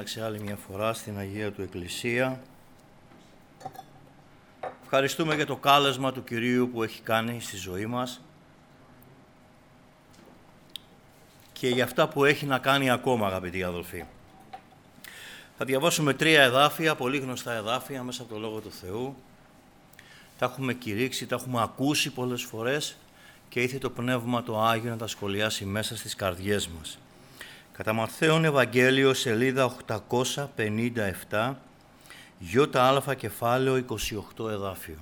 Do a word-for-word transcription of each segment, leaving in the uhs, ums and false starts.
ένταξη άλλη μια φορά στην Αγία του Εκκλησία. Ευχαριστούμε για το κάλεσμα του Κυρίου που έχει κάνει στη ζωή μας και για αυτά που έχει να κάνει ακόμα, αγαπητοί αδελφοί. Θα διαβάσουμε τρία εδάφια, πολύ γνωστά εδάφια, μέσα από το Λόγο του Θεού. Τα έχουμε κηρύξει, τα έχουμε ακούσει πολλές φορές και ήθελε το Πνεύμα το Άγιο να τα σχολιάσει μέσα στις καρδιές μας. Κατά Ματθαίον Ευαγγέλιο, σελίδα οκτακόσια πενήντα επτά, ΙΑ κεφάλαιο είκοσι οκτώ εδάφιο.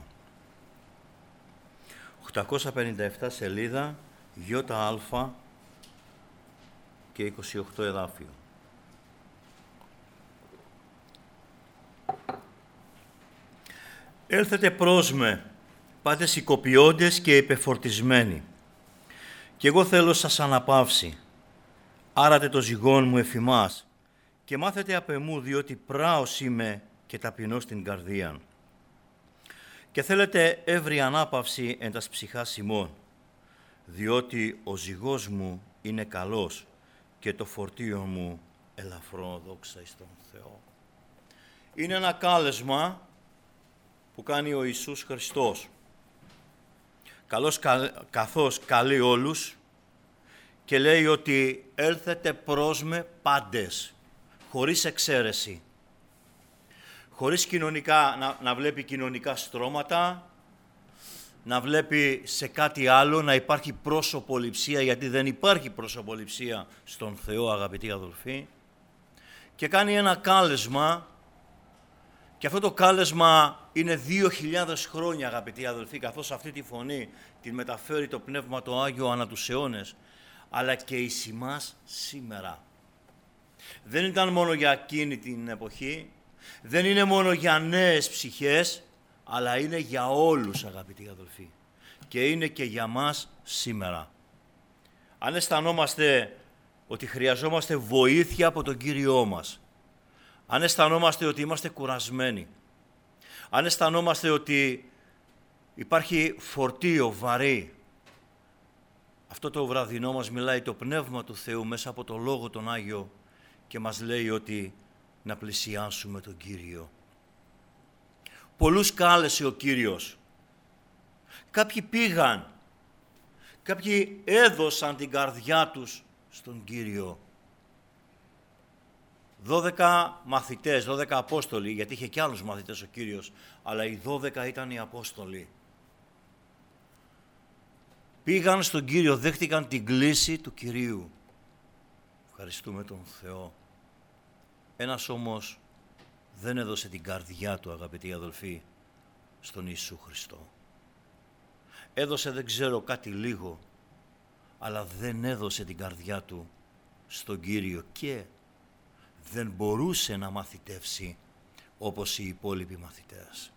οκτακόσια πενήντα επτά σελίδα, ΙΑ και είκοσι οκτώ εδάφιο. Έλθετε προς με, πάτε σηκωπιώντες και υπεφορτισμένοι, και εγώ θέλω σας αναπαύσει. Άρατε το ζυγόν μου εφημάς και μάθετε απ' εμού, διότι πράος είμαι και ταπεινός στην καρδίαν. Και θέλετε εύρη ανάπαυση εν τας ψυχάς ημών, διότι ο ζυγός μου είναι καλός και το φορτίο μου ελαφρό, δόξα εις τον Θεό. Είναι ένα κάλεσμα που κάνει ο Ιησούς Χριστός, καλός, καθώς καλεί όλους και λέει ότι έλθετε προς με πάντες, χωρίς εξαίρεση, χωρίς κοινωνικά, να, να βλέπει κοινωνικά στρώματα, να βλέπει σε κάτι άλλο, να υπάρχει προσωποληψία, γιατί δεν υπάρχει προσωποληψία στον Θεό, αγαπητοί αδελφοί, και κάνει ένα κάλεσμα, και αυτό το κάλεσμα είναι δύο χιλιάδες χρόνια, αγαπητοί αδελφοί, καθώς αυτή τη φωνή την μεταφέρει το Πνεύμα το Άγιο ανά τους αιώνες, αλλά και εις ημάς σήμερα. Δεν ήταν μόνο για εκείνη την εποχή, δεν είναι μόνο για νέες ψυχές, αλλά είναι για όλους, αγαπητοί αδελφοί, και είναι και για μας σήμερα. Αν αισθανόμαστε ότι χρειαζόμαστε βοήθεια από τον Κύριό μας, αν αισθανόμαστε ότι είμαστε κουρασμένοι, αν αισθανόμαστε ότι υπάρχει φορτίο βαρύ, αυτό το βραδινό μας μιλάει το Πνεύμα του Θεού μέσα από το Λόγο τον Άγιο και μας λέει ότι να πλησιάσουμε τον Κύριο. Πολλούς κάλεσε ο Κύριος. Κάποιοι πήγαν, κάποιοι έδωσαν την καρδιά τους στον Κύριο. Δώδεκα μαθητές, δώδεκα Απόστολοι, γιατί είχε και άλλους μαθητές ο Κύριος, αλλά οι δώδεκα ήταν οι Απόστολοι. Πήγαν στον Κύριο, δέχτηκαν την κλήση του Κυρίου. Ευχαριστούμε τον Θεό. Ένας όμως δεν έδωσε την καρδιά του, αγαπητοί αδελφοί, στον Ιησού Χριστό. Έδωσε, δεν ξέρω, κάτι λίγο, αλλά δεν έδωσε την καρδιά του στον Κύριο και δεν μπορούσε να μαθητεύσει όπως οι υπόλοιποι μαθητές.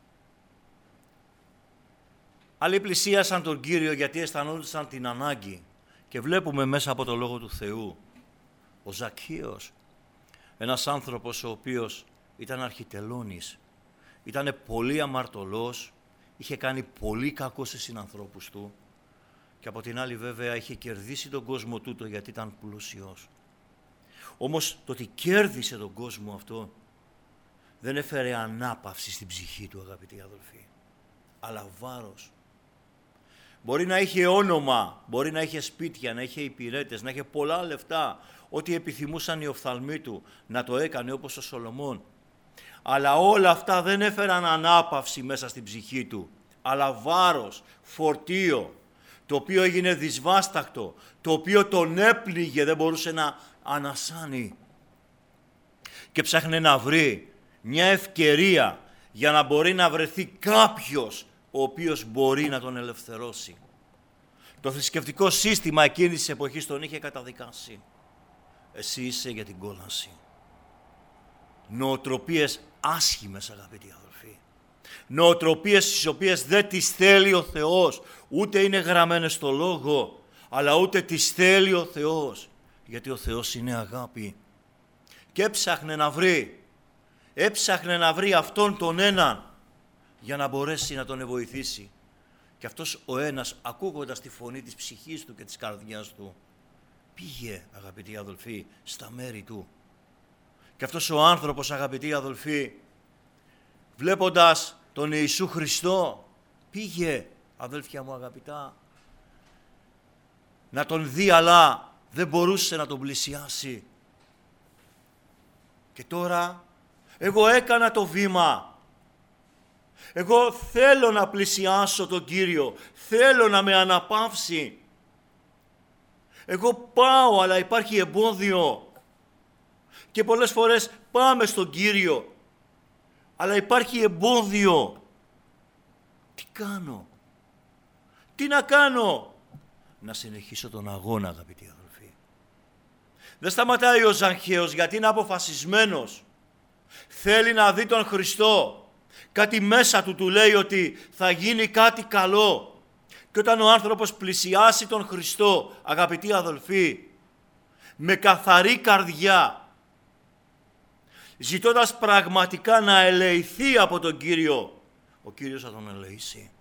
Άλλοι πλησίασαν τον Κύριο γιατί αισθανόντουσαν την ανάγκη και βλέπουμε μέσα από το Λόγο του Θεού ο Ζακχαίος, ένας άνθρωπος ο οποίος ήταν αρχιτελώνης, ήταν πολύ αμαρτωλός, είχε κάνει πολύ κακό σε συνανθρώπους του και από την άλλη βέβαια είχε κερδίσει τον κόσμο τούτο γιατί ήταν πλούσιος. Όμως το ότι κέρδισε τον κόσμο αυτό δεν έφερε ανάπαυση στην ψυχή του, αγαπητοί αδελφοί, αλλά βάρος. Μπορεί να είχε όνομα, μπορεί να είχε σπίτια, να είχε υπηρέτες, να είχε πολλά λεφτά, ό,τι επιθυμούσαν οι οφθαλμοί του, να το έκανε όπως ο Σολομών. Αλλά όλα αυτά δεν έφεραν ανάπαυση μέσα στην ψυχή του, αλλά βάρος, φορτίο, το οποίο έγινε δυσβάστακτο, το οποίο τον έπληγε, δεν μπορούσε να ανασάνει. Και ψάχνε να βρει μια ευκαιρία για να μπορεί να βρεθεί κάποιος ο οποίος μπορεί να τον ελευθερώσει. Το θρησκευτικό σύστημα εκείνης της εποχής τον είχε καταδικάσει. Εσύ είσαι για την κόλαση. Νοοτροπίες άσχημες, αγαπητοί αδελφοί. Νοοτροπίες τις οποίες δεν τις θέλει ο Θεός. Ούτε είναι γραμμένες στο Λόγο, αλλά ούτε τις θέλει ο Θεός. Γιατί ο Θεός είναι αγάπη. Και έψαχνε να βρει, έψαχνε να βρει αυτόν τον έναν για να μπορέσει να τον βοηθήσει. Και αυτός ο ένας, ακούγοντας τη φωνή της ψυχής του και της καρδιάς του, πήγε, αγαπητοί αδελφοί, στα μέρη του Και αυτός ο άνθρωπος, αγαπητοί αδελφοί, βλέποντας τον Ιησού Χριστό, πήγε, αδέλφια μου αγαπητά, να τον δει, αλλά δεν μπορούσε να τον πλησιάσει. Και τώρα, εγώ έκανα το βήμα. Εγώ θέλω να πλησιάσω τον Κύριο. Θέλω να με αναπαύσει. Εγώ πάω, αλλά υπάρχει εμπόδιο. Και πολλές φορές πάμε στον Κύριο, αλλά υπάρχει εμπόδιο. Τι κάνω? Τι να κάνω? Να συνεχίσω τον αγώνα, αγαπητοί αδελφοί. Δεν σταματάει ο Ζακχαίος, γιατί είναι αποφασισμένος. Θέλει να δει τον Χριστό. Κάτι μέσα του του λέει ότι θα γίνει κάτι καλό. Και όταν ο άνθρωπος πλησιάσει τον Χριστό, αγαπητοί αδελφοί, με καθαρή καρδιά, ζητώντας πραγματικά να ελεηθεί από τον Κύριο, ο Κύριος θα τον ελεήσει.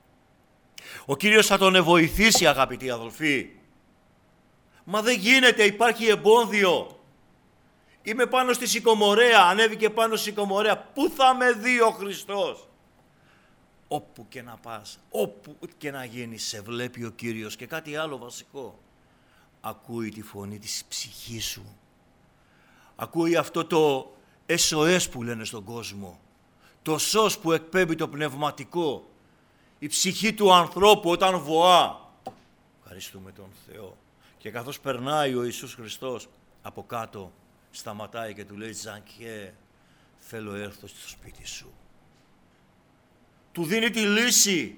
Ο Κύριος θα τον βοηθήσει, αγαπητοί αδελφοί. Μα δεν γίνεται, υπάρχει εμπόδιο. Είμαι πάνω στη Σικομορέα, ανέβηκε πάνω στη Σικομορέα. Πού θα με δει ο Χριστός? Όπου και να πας, όπου και να γίνεις, σε βλέπει ο Κύριος. Και κάτι άλλο βασικό, ακούει τη φωνή της ψυχής σου. Ακούει αυτό το ες ο ες που λένε στον κόσμο. Το σως που εκπέμπει το πνευματικό. Η ψυχή του ανθρώπου όταν βοά. Ευχαριστούμε τον Θεό. Και καθώς περνάει ο Ιησούς Χριστός από κάτω, σταματάει και του λέει, Ζακχαίε, θέλω έρθω στο σπίτι σου. Του δίνει τη λύση,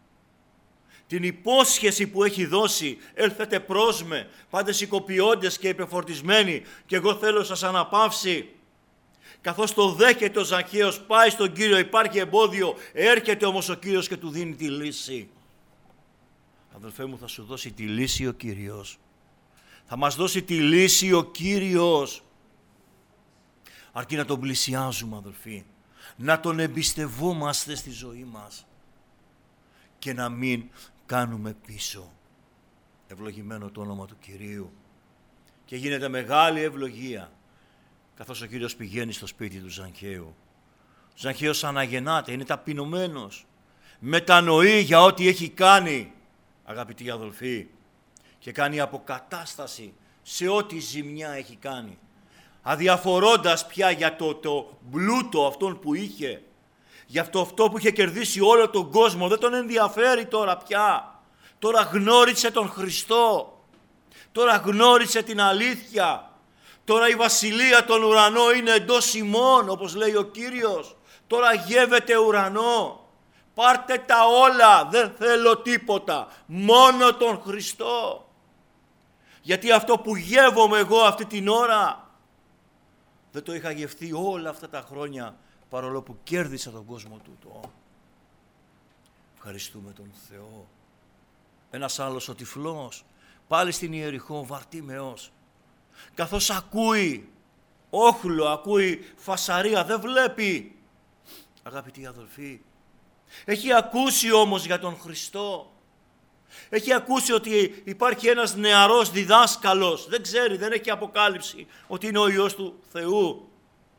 την υπόσχεση που έχει δώσει. Έλθετε προς με, πάντε σηκωπιώντες και υπεφορτισμένοι, και εγώ θέλω σας αναπαύσει. Καθώς το δέχεται ο Ζακχαίος, πάει στον Κύριο, υπάρχει εμπόδιο, έρχεται όμως ο Κύριος και του δίνει τη λύση. Αδελφέ μου, θα σου δώσει τη λύση ο Κύριος. Θα μας δώσει τη λύση ο Κύριος. Αρκεί να τον πλησιάζουμε, αδελφοί. Να τον εμπιστευόμαστε στη ζωή μας. Και να μην κάνουμε πίσω. Ευλογημένο το όνομα του Κυρίου. Και γίνεται μεγάλη ευλογία. Καθώς ο Κύριος πηγαίνει στο σπίτι του Ζακχαίου. Ο Ζακχαίος αναγεννάται, είναι ταπεινωμένος. Μετανοεί για ό,τι έχει κάνει, αγαπητοί αδελφοί. Και κάνει αποκατάσταση σε ό,τι ζημιά έχει κάνει. Αδιαφορώντας πια για το, το πλούτο αυτόν που είχε. Για αυτό, αυτό που είχε κερδίσει όλο τον κόσμο. Δεν τον ενδιαφέρει τώρα πια. Τώρα γνώρισε τον Χριστό. Τώρα γνώρισε την αλήθεια. Τώρα η βασιλεία των ουρανών είναι εντός ημών, όπως λέει ο Κύριος. Τώρα γεύεται ουρανό. Πάρτε τα όλα, δεν θέλω τίποτα. Μόνο τον Χριστό. Γιατί αυτό που γεύομαι εγώ αυτή την ώρα, δεν το είχα γευτεί όλα αυτά τα χρόνια, παρόλο που κέρδισα τον κόσμο τούτο. Ευχαριστούμε τον Θεό. Ένας άλλος ο τυφλός, πάλι στην Ιεριχώ, Βαρτίμεος, καθώς ακούει όχλο, ακούει φασαρία, δεν βλέπει. Αγαπητοί αδελφοί, έχει ακούσει όμως για τον Χριστό. Έχει ακούσει ότι υπάρχει ένας νεαρός διδάσκαλος. Δεν ξέρει, δεν έχει αποκάλυψη ότι είναι ο Υιός του Θεού.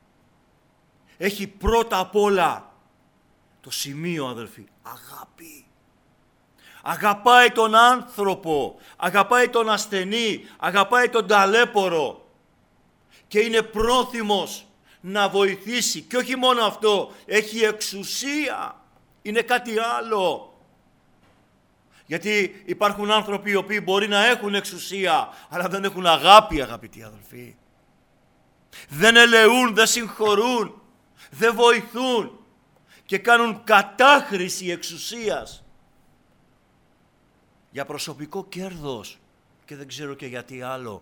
Έχει πρώτα απ' όλα το σημείο, αδελφοί, αγάπη. Αγαπάει τον άνθρωπο, αγαπάει τον ασθενή, αγαπάει τον ταλέπορο και είναι πρόθυμος να βοηθήσει. Και όχι μόνο αυτό, έχει εξουσία, είναι κάτι άλλο. Γιατί υπάρχουν άνθρωποι οι οποίοι μπορεί να έχουν εξουσία, αλλά δεν έχουν αγάπη, αγαπητοί αδελφοί. Δεν ελεούν, δεν συγχωρούν, δεν βοηθούν και κάνουν κατάχρηση εξουσίας για προσωπικό κέρδος και δεν ξέρω και γιατί άλλο.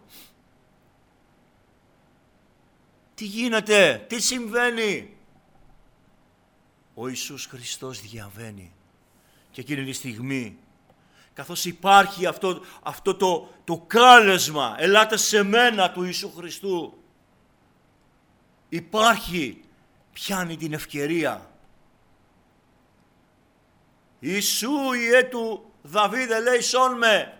Τι γίνεται, τι συμβαίνει? Ο Ιησούς Χριστός διαβαίνει και εκείνη τη στιγμή, καθώς υπάρχει αυτό, αυτό το, το κάλεσμα, ελάτε σε μένα του Ιησού Χριστού, υπάρχει, πιάνει την ευκαιρία. Ιησού Ιε του Δαβίδ, ελέησόν με,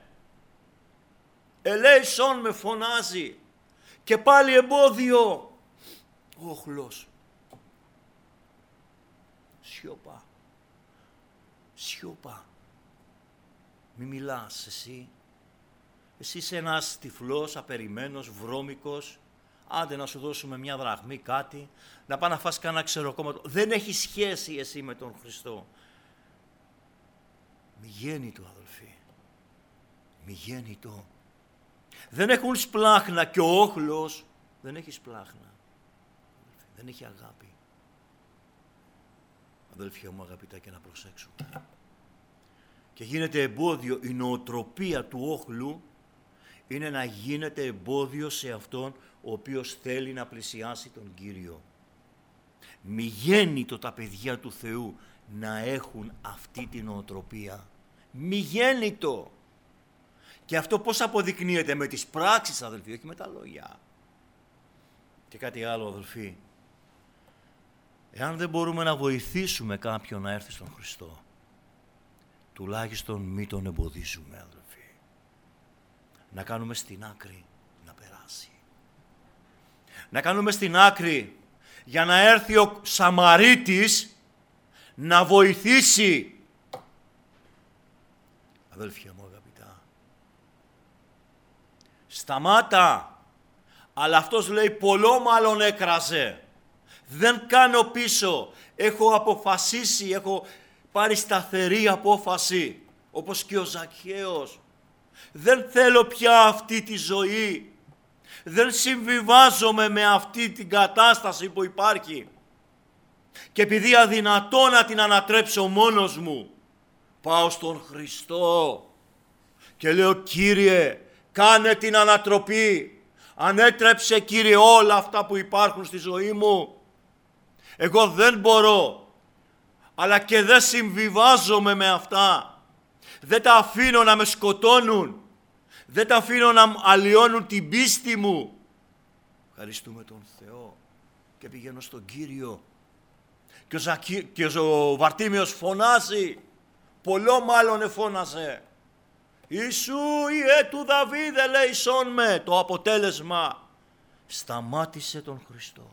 ελέησόν με, φωνάζει. Και πάλι εμπόδιο. όχλος. Σιωπά. Σιωπά. Μη μιλάς εσύ. Εσύ είσαι ένας τυφλός, απεριμένος, βρώμικος. Άντε να σου δώσουμε μια δραχμή, κάτι. Να πάει να φας κανένα ξεροκόμματο. Δεν έχει σχέση εσύ με τον Χριστό. Μη γέννητο, αδελφοί. Μη γέννητο. Δεν έχουν σπλάχνα και ο όχλος δεν έχει σπλάχνα. Δεν έχει αγάπη. Αδέλφια μου αγαπητά, και να προσέξουμε. Και γίνεται εμπόδιο, η νοοτροπία του όχλου είναι να γίνεται εμπόδιο σε αυτόν ο οποίος θέλει να πλησιάσει τον Κύριο. Μη γέννητο τα παιδιά του Θεού να έχουν αυτή την νοοτροπία. Μη γέννητο. Και αυτό πώς αποδεικνύεται? Με τις πράξεις, αδελφοί, όχι με τα λόγια. Και κάτι άλλο, αδελφοί. Εάν δεν μπορούμε να βοηθήσουμε κάποιον να έρθει στον Χριστό, τουλάχιστον μη τον εμποδίζουμε, αδελφοί. Να κάνουμε στην άκρη να περάσει. Να κάνουμε στην άκρη για να έρθει ο Σαμαρίτης να βοηθήσει. Αδέλφια μου αγαπητά, σταμάτα. Αλλά αυτός λέει πολλό μάλλον έκραζε. Δεν κάνω πίσω. Έχω αποφασίσει, έχω πάρει σταθερή απόφαση. Όπως και ο Ζακχαίος. Δεν θέλω πια αυτή τη ζωή. Δεν συμβιβάζομαι με αυτή την κατάσταση που υπάρχει. Και επειδή αδυνατό να την ανατρέψω μόνος μου, πάω στον Χριστό και λέω, Κύριε, κάνε την ανατροπή. Ανέτρεψε, Κύριε, όλα αυτά που υπάρχουν στη ζωή μου. Εγώ δεν μπορώ, αλλά και δεν συμβιβάζομαι με αυτά. Δεν τα αφήνω να με σκοτώνουν. Δεν τα αφήνω να αλλοιώνουν την πίστη μου. Ευχαριστούμε τον Θεό και πηγαίνω στον Κύριο. Και ο, Ζακί, και ο Βαρτίμιος φωνάζει. Πολλό μάλλον εφώναζε. Ιησού, Ιε του Δαβίδ, ελέησόν με. Το αποτέλεσμα, σταμάτησε τον Χριστό.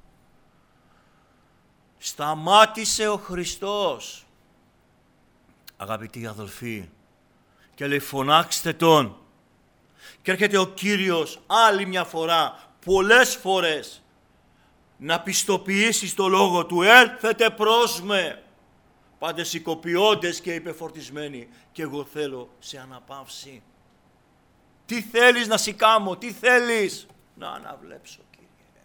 Σταμάτησε ο Χριστός. Αγαπητοί αδελφοί, και λέει, φωνάξτε τον. Και έρχεται ο Κύριος άλλη μια φορά, πολλές φορές, να πιστοποιήσει το λόγο του. Έρθετε προς με, πάντες οικοποιώντες και υπεφορτισμένοι, και εγώ θέλω σε αναπαύση. Τι θέλεις να σηκάμω, τι θέλεις? Να αναβλέψω, Κύριε.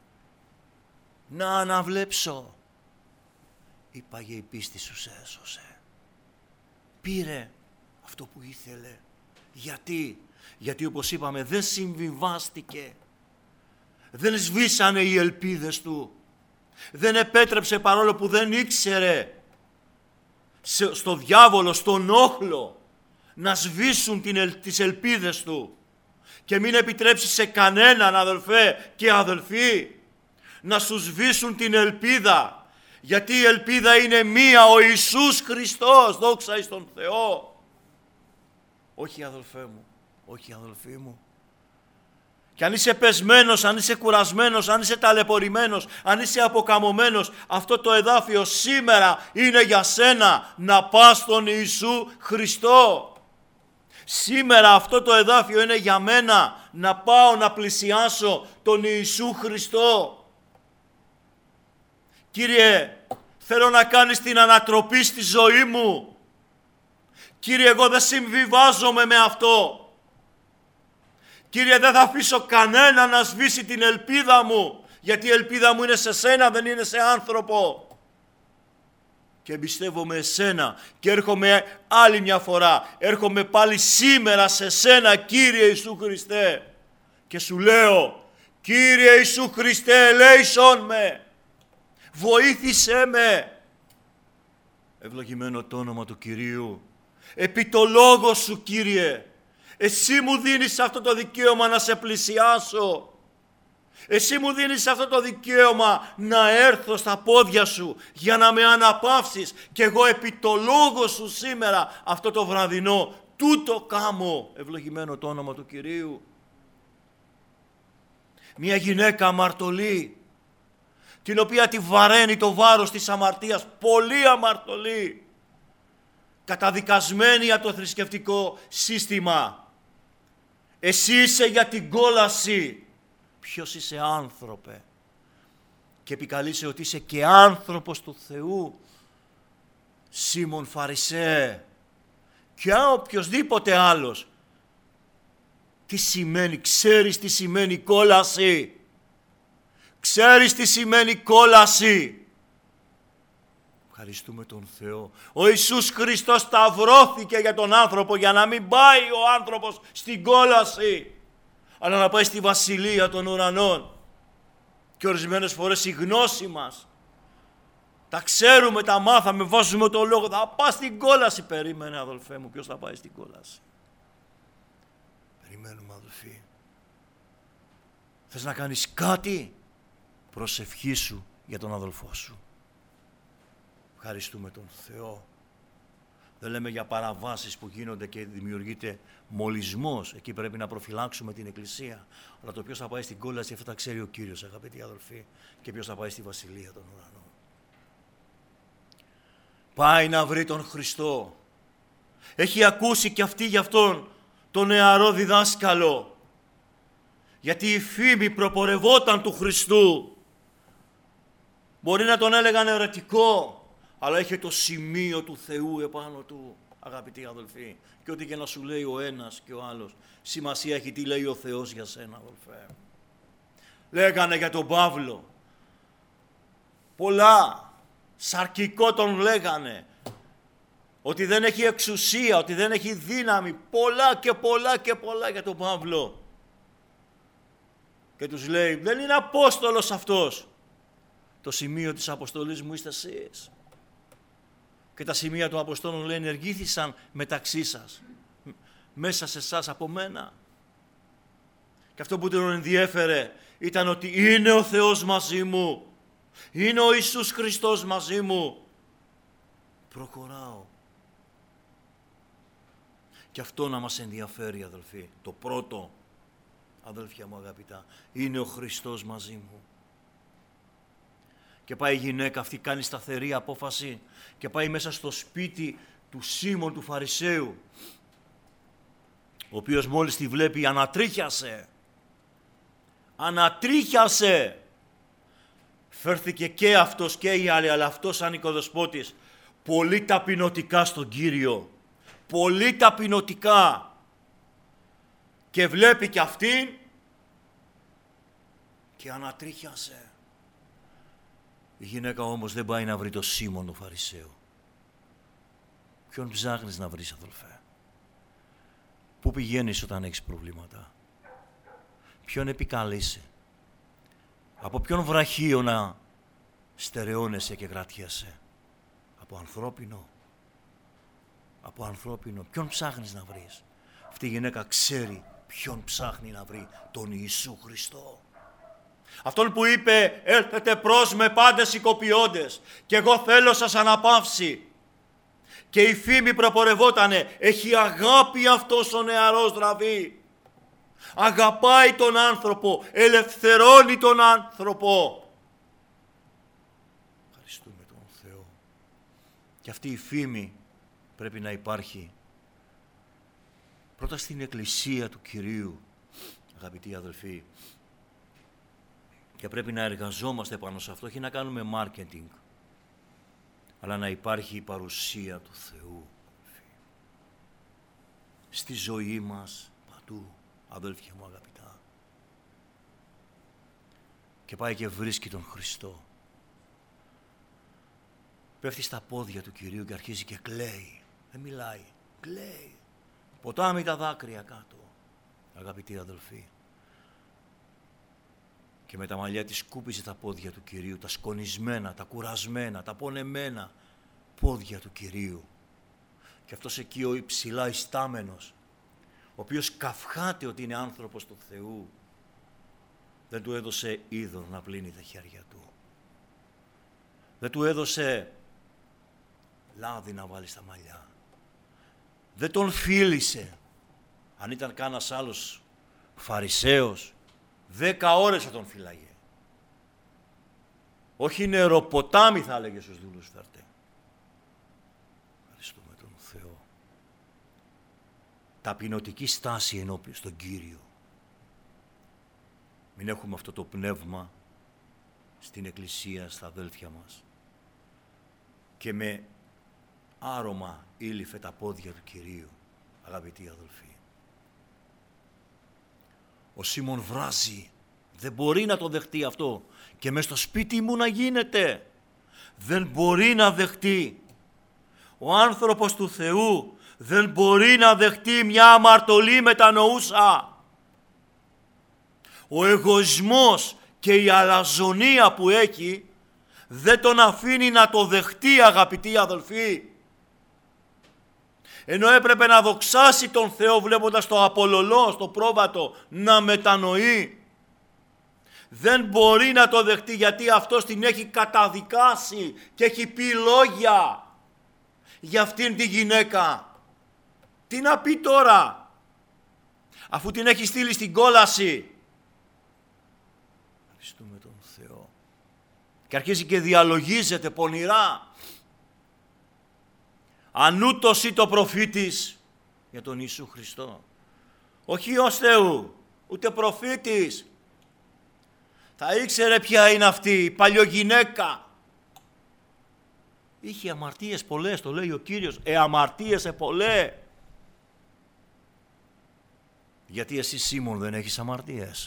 Να αναβλέψω. Είπαγε, η πίστη σου σε έσωσε. Πήρε αυτό που ήθελε. Γιατί? Γιατί όπως είπαμε δεν συμβιβάστηκε. Δεν σβήσανε οι ελπίδες του. Δεν επέτρεψε, παρόλο που δεν ήξερε, στο διάβολο, στον όχλο, να σβήσουν την, τις ελπίδες του. Και μην επιτρέψει σε κανέναν, αδελφέ και αδελφοί, να σου σβήσουν την ελπίδα. Γιατί η ελπίδα είναι μία, ο Ιησούς Χριστός, δόξα εις τον Θεό. Όχι, αδελφέ μου, όχι, αδελφοί μου. Και αν είσαι πεσμένος, αν είσαι κουρασμένος, αν είσαι ταλαιπωρημένος, αν είσαι αποκαμωμένος, αυτό το εδάφιο σήμερα είναι για σένα, να πας στον Ιησού Χριστό. Σήμερα αυτό το εδάφιο είναι για μένα, να πάω να πλησιάσω τον Ιησού Χριστό. Κύριε, θέλω να κάνεις την ανατροπή στη ζωή μου. Κύριε, εγώ δεν συμβιβάζομαι με αυτό. Κύριε, δεν θα αφήσω κανένα να σβήσει την ελπίδα μου, γιατί η ελπίδα μου είναι σε σένα, δεν είναι σε άνθρωπο. Και εμπιστεύομαι εσένα και έρχομαι άλλη μια φορά, έρχομαι πάλι σήμερα σε σένα, Κύριε Ιησού Χριστέ, και σου λέω, Κύριε Ιησού Χριστέ, ελέησόν με. Βοήθησέ με. Ευλογημένο το όνομα του Κυρίου. Επί το λόγο σου, Κύριε, εσύ μου δίνεις αυτό το δικαίωμα να σε πλησιάσω. Εσύ μου δίνεις αυτό το δικαίωμα να έρθω στα πόδια σου για να με αναπαύσεις. Και εγώ επί το λόγο σου σήμερα, αυτό το βραδινό, τούτο κάμω. Ευλογημένο το όνομα του Κυρίου. Μια γυναίκα αμαρτωλή, την οποία τη βαραίνει το βάρος της αμαρτίας, πολύ αμαρτωλή, καταδικασμένη από το θρησκευτικό σύστημα. Εσύ είσαι για την κόλαση. Ποιος είσαι, άνθρωπε? Και επικαλείσαι ότι είσαι και άνθρωπος του Θεού. Σίμων Φαρισαίε και οποιοσδήποτε άλλος. Τι σημαίνει, ξέρεις τι σημαίνει κόλαση? Ξέρεις τι σημαίνει κόλαση? Ευχαριστούμε τον Θεό. Ο Ιησούς Χριστός σταυρώθηκε για τον άνθρωπο, για να μην πάει ο άνθρωπος στην κόλαση, αλλά να πάει στη βασιλεία των ουρανών. Και ορισμένες φορές η γνώση μας, τα ξέρουμε, τα μάθαμε, βάζουμε το λόγο, θα πάει στην κόλαση. Περίμενε, αδελφέ μου, ποιος θα πάει στην κόλαση? Περιμένουμε, αδελφοί. Θες να κάνεις κάτι? Προσευχή σου για τον αδελφό σου. Ευχαριστούμε τον Θεό. Δεν λέμε για παραβάσεις που γίνονται και δημιουργείται μολυσμός. Εκεί πρέπει να προφυλάξουμε την Εκκλησία. Αλλά το ποιος θα πάει στην κόλαση, αυτό τα ξέρει ο Κύριος, αγαπητοί αδελφοί. Και ποιος θα πάει στη βασιλεία των ουρανών. Πάει να βρει τον Χριστό. Έχει ακούσει και αυτή γι' αυτόν τον νεαρό διδάσκαλο. Γιατί η φήμη προπορευόταν του Χριστού. Μπορεί να τον έλεγαν αιρετικό, αλλά είχε το σημείο του Θεού επάνω του, αγαπητοί αδελφοί. Και ό,τι και να σου λέει ο ένας και ο άλλος, σημασία έχει τι λέει ο Θεός για σένα, αδελφέ. Λέγανε για τον Παύλο. Πολλά. Σαρκικό τον λέγανε. Ότι δεν έχει εξουσία, ότι δεν έχει δύναμη. Πολλά και πολλά και πολλά για τον Παύλο. Και τους λέει, δεν είναι Απόστολος αυτός. Το σημείο της αποστολής μου είστε εσείς. Και τα σημεία των Αποστόλων, λέει, ενεργήθησαν μεταξύ σας. Μέσα σε εσάς από μένα. Και αυτό που τον ενδιέφερε ήταν ότι είναι ο Θεός μαζί μου. Είναι ο Ιησούς Χριστός μαζί μου. Προχωράω. Και αυτό να μας ενδιαφέρει, αδελφοί. Το πρώτο, αδέλφια μου αγαπητά, είναι ο Χριστός μαζί μου. Και πάει η γυναίκα αυτή, κάνει σταθερή απόφαση και πάει μέσα στο σπίτι του Σίμων του Φαρισαίου, ο οποίος μόλις τη βλέπει ανατρίχιασε. Ανατρίχιασε. Φέρθηκε και αυτός και οι άλλοι, αλλά αυτός σαν οικοδεσπότης, πολύ ταπεινωτικά στον Κύριο. Πολύ ταπεινωτικά. Και βλέπει και αυτήν και ανατρίχιασε. Η γυναίκα όμως δεν πάει να βρει το Σίμων του Φαρισαίου. Ποιον ψάχνεις να βρεις, αδελφέ? Πού πηγαίνεις όταν έχεις προβλήματα? Ποιον επικαλείσαι? Από ποιον βραχείο να στερεώνεσαι και κρατιέσαι? Από ανθρώπινο? Από ανθρώπινο. Ποιον ψάχνεις να βρεις? Αυτή η γυναίκα ξέρει ποιον ψάχνει να βρει, τον Ιησού Χριστό. Αυτόν που είπε, έρθετε προς με πάντες οικοποιώντες και εγώ θέλω σας αναπαύσει. Και η φήμη προπορευότανε, έχει αγάπη αυτός ο νεαρός δραβή. Αγαπάει τον άνθρωπο, ελευθερώνει τον άνθρωπο. Ευχαριστούμε τον Θεό. Και αυτή η φήμη πρέπει να υπάρχει πρώτα στην Εκκλησία του Κυρίου, αγαπητοί αδελφοί. Και πρέπει να εργαζόμαστε πάνω σε αυτό, όχι να κάνουμε marketing, αλλά να υπάρχει η παρουσία του Θεού στη ζωή μας παντού, αδέλφια μου αγαπητά. Και πάει και βρίσκει τον Χριστό. Πέφτει στα πόδια του Κυρίου και αρχίζει και κλαίει. Δεν μιλάει, κλαίει. Ποτάμι τα δάκρυα κάτω, αγαπητοί αδελφοί. Και με τα μαλλιά της σκούπιζε τα πόδια του Κυρίου, τα σκονισμένα, τα κουρασμένα, τα πονεμένα πόδια του Κυρίου. Και αυτός εκεί ο υψηλά ιστάμενος, ο οποίος καυχάται ότι είναι άνθρωπος του Θεού, δεν του έδωσε είδωρ να πλύνει τα χέρια του. Δεν του έδωσε λάδι να βάλει στα μαλλιά. Δεν τον φίλησε. Αν ήταν κανένας άλλος Φαρισαίος, δέκα ώρες θα τον φυλάγε. Όχι νεροποτάμι θα έλεγε στους δούλους φέρτε. Ευχαριστούμε τον Θεό. Ταπεινωτική στάση ενώπιον στον Κύριο. Μην έχουμε αυτό το πνεύμα στην Εκκλησία, στα αδέλφια μας. Και με άρωμα ήλυφε τα πόδια του Κυρίου, αγαπητοί αδελφοί. Ο Σίμων βράζει. Δεν μπορεί να το δεχτεί αυτό. Και μες στο σπίτι μου να γίνεται. Δεν μπορεί να δεχτεί. Ο άνθρωπος του Θεού δεν μπορεί να δεχτεί μια αμαρτωλή μετανοούσα. Ο εγωισμός και η αλαζονία που έχει δεν τον αφήνει να το δεχτεί, αγαπητοί αδελφοί. Ενώ έπρεπε να δοξάσει τον Θεό βλέποντας το απολωλό, στο πρόβατο, να μετανοεί. Δεν μπορεί να το δεχτεί γιατί αυτός την έχει καταδικάσει και έχει πει λόγια για αυτήν τη γυναίκα. Τι να πει τώρα, αφού την έχει στείλει στην κόλαση. Ευχαριστούμε τον Θεό. Και αρχίζει και διαλογίζεται πονηρά. Αν ούτως ή το προφήτης για τον Ιησού Χριστό. Όχι ως Θεού, ούτε προφήτης. Θα ήξερε ποια είναι αυτή η παλιογυναίκα. Είχε αμαρτίες πολλές, το λέει ο Κύριος. Ε, αμαρτίες επολέ. Γιατί εσύ, Σίμων, δεν έχεις αμαρτίες.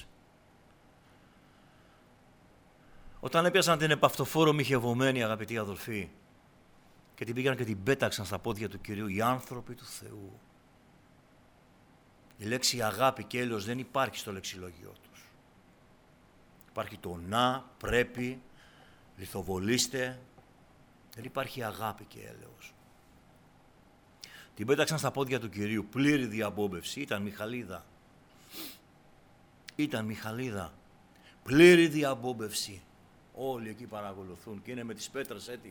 Όταν έπιασαν την επαυτοφόρο μοιχευωμένη, αγαπητοί αδελφοί, και την πήγαν και την πέταξαν στα πόδια του Κυρίου, οι άνθρωποι του Θεού. Η λέξη αγάπη και έλεος δεν υπάρχει στο λεξιλόγιο τους. Υπάρχει το να, πρέπει, λιθοβολήστε. Δεν υπάρχει αγάπη και έλεος. Την πέταξαν στα πόδια του Κυρίου, πλήρη διαμπόμπευση. Ήταν Μιχαλίδα. Ήταν Μιχαλίδα. Πλήρη διαμπόμπευση. Όλοι εκεί παρακολουθούν και είναι με τις πέτρες έτοιμοι.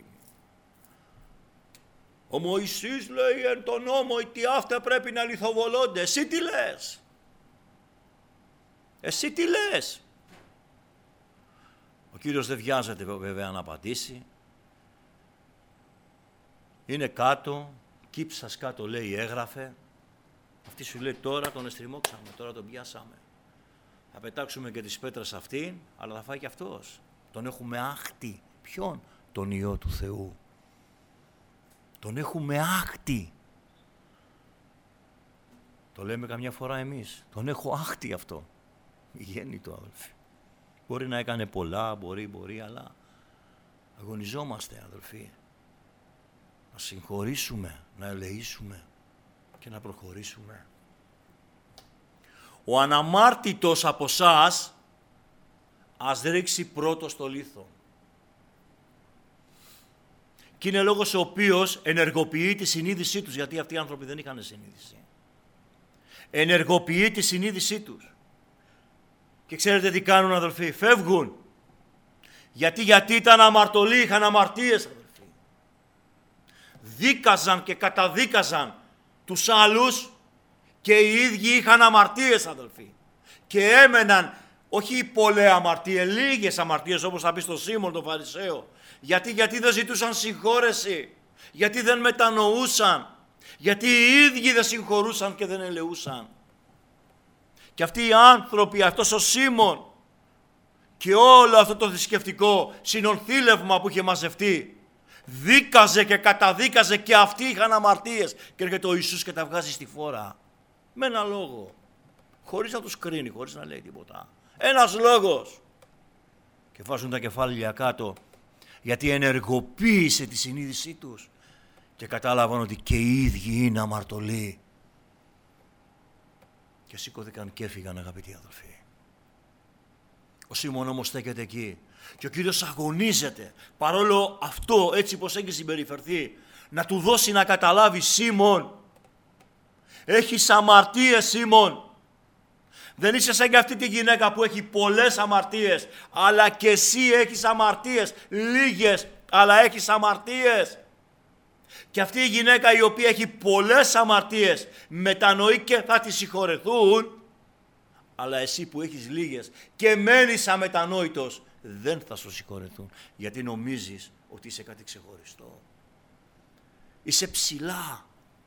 Ο Μωυσής λέει εν τον νόμο ότι αυτά πρέπει να λιθοβολώνται. Εσύ τι λες. Εσύ τι λες. Ο Κύριος δεν βιάζεται βέβαια να απαντήσει. Είναι κάτω, κύψας κάτω λέει έγραφε. Αυτή σου λέει τώρα τον εστριμώξαμε, τώρα τον πιάσαμε. Θα πετάξουμε και τις πέτρες αυτή, αλλά θα φάει και αυτός. Τον έχουμε άχτη. Ποιον? Τον Υιό του Θεού. Τον έχουμε άχτη. Το λέμε καμιά φορά εμείς. Τον έχω άχτη αυτό. Γέννητο αδελφοί. Μπορεί να έκανε πολλά, μπορεί, μπορεί, αλλά αγωνιζόμαστε αδελφοί. Να συγχωρήσουμε, να ελεήσουμε και να προχωρήσουμε. Ο αναμάρτητος από εσάς ας ρίξει πρώτος το λίθο. Και είναι λόγος ο οποίος ενεργοποιεί τη συνείδησή τους, γιατί αυτοί οι άνθρωποι δεν είχαν συνείδηση. Ενεργοποιεί τη συνείδησή τους. Και ξέρετε τι κάνουν αδελφοί, φεύγουν. Γιατί, γιατί ήταν αμαρτωλοί, είχαν αμαρτίες αδελφοί. Δίκαζαν και καταδίκαζαν τους άλλους και οι ίδιοι είχαν αμαρτίες αδελφοί. Και έμεναν όχι πολλές αμαρτίες, λίγες αμαρτίες όπως θα πει στο Σίμων τον Φαρισαίο. Γιατί, γιατί δεν ζητούσαν συγχώρεση, γιατί δεν μετανοούσαν, γιατί οι ίδιοι δεν συγχωρούσαν και δεν ελεούσαν. Και αυτοί οι άνθρωποι, αυτός ο Σίμων και όλο αυτό το θρησκευτικό συνονθήλευμα που είχε μαζευτεί, δίκαζε και καταδίκαζε και αυτοί είχαν αμαρτίες. Και έρχεται ο Ιησούς και τα βγάζει στη φόρα. Με ένα λόγο. Χωρίς να τους κρίνει, χωρίς να λέει τίποτα. Ένας λόγος. Και βάζουν τα κεφάλια κάτω. Γιατί ενεργοποίησε τη συνείδησή τους και κατάλαβαν ότι και οι ίδιοι είναι αμαρτωλοί. Και σήκωθηκαν και έφυγαν αγαπητοί αδελφοί. Ο Σίμων όμως στέκεται εκεί και ο Κύριος αγωνίζεται παρόλο αυτό έτσι πως έχει συμπεριφερθεί να του δώσει να καταλάβει Σίμων, έχεις αμαρτίες Σίμων. Δεν είσαι σαν και αυτή τη γυναίκα που έχει πολλές αμαρτίες, αλλά και εσύ έχεις αμαρτίες, λίγες, αλλά έχεις αμαρτίες. Και αυτή η γυναίκα η οποία έχει πολλές αμαρτίες μετανοεί και θα τη συγχωρεθούν, αλλά εσύ που έχεις λίγες και μένεις αμετανόητος, δεν θα σου συγχωρεθούν. Γιατί νομίζεις ότι είσαι κάτι ξεχωριστό. Είσαι ψηλά.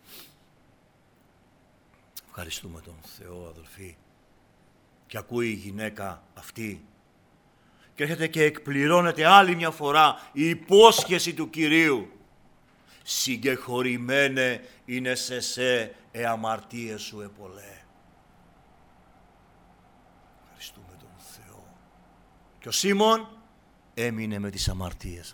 Ευχαριστούμε τον Θεό, αδελφοί. Και ακούει η γυναίκα αυτή και έρχεται και εκπληρώνεται άλλη μια φορά η υπόσχεση του Κυρίου. Συγκεχωρημένε είναι σε σε ε αμαρτίες σου επολέ. Ευχαριστούμε τον Θεό. Και ο Σίμων έμεινε με τις αμαρτίες.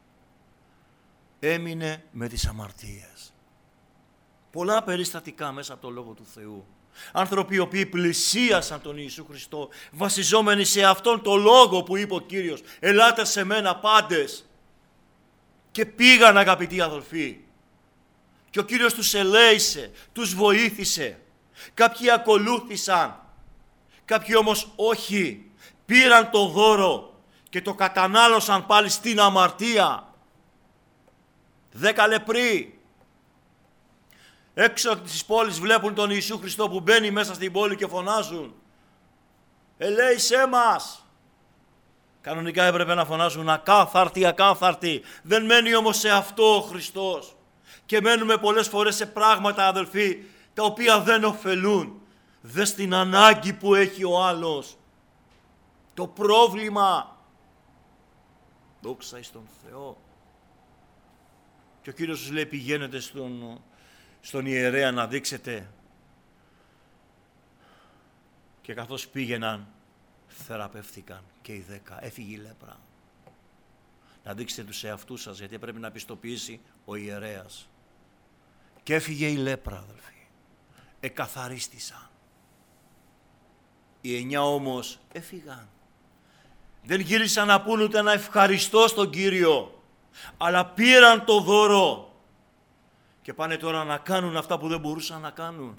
Έμεινε με τις αμαρτίες. Πολλά περιστατικά μέσα από το Λόγο του Θεού. Άνθρωποι οι οποίοι πλησίασαν τον Ιησού Χριστό βασιζόμενοι σε αυτόν τον Λόγο που είπε ο Κύριος. Ελάτε σε μένα πάντες. Και πήγαν, αγαπητοί αδελφοί. Και ο Κύριος τους ελέησε, τους βοήθησε. Κάποιοι ακολούθησαν, κάποιοι όμως όχι. Πήραν το δώρο και το κατανάλωσαν πάλι στην αμαρτία. Δέκα λεπροί έξω από τις πόλεις βλέπουν τον Ιησού Χριστό που μπαίνει μέσα στην πόλη και φωνάζουν «Ελέησέ μας». Κανονικά έπρεπε να φωνάζουν «Ακάθαρτοι, ακάθαρτοι». Δεν μένει όμως σε αυτό ο Χριστός. Και μένουμε πολλές φορές σε πράγματα, αδελφοί, τα οποία δεν ωφελούν. Δες την ανάγκη που έχει ο άλλος. Το πρόβλημα. Δόξα εις τον Θεό. Και ο Κύριος τους λέει πηγαίνετε στον, στον ιερέα να δείξετε. Και καθώς πήγαιναν, θεραπεύτηκαν και οι δέκα. Έφυγε η λέπρα. Να δείξετε τους εαυτούς σας, γιατί πρέπει να πιστοποιήσει ο ιερέας. Και έφυγε η λέπρα, αδελφοί. Εκαθαρίστησαν. Οι εννιά όμως έφυγαν. Δεν γύρισαν να πούν ούτε ένα ευχαριστώ στον Κύριο, αλλά πήραν το δώρο και πάνε τώρα να κάνουν αυτά που δεν μπορούσαν να κάνουν.